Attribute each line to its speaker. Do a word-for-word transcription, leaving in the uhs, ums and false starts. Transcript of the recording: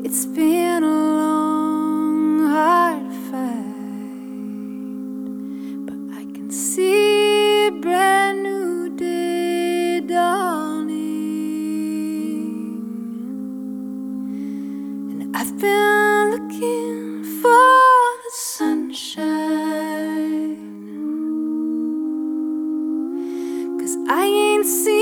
Speaker 1: It's been a long, hard fight, but I can see a brand new day dawning, and I've been looking for the sunshine, 'cause I ain't seen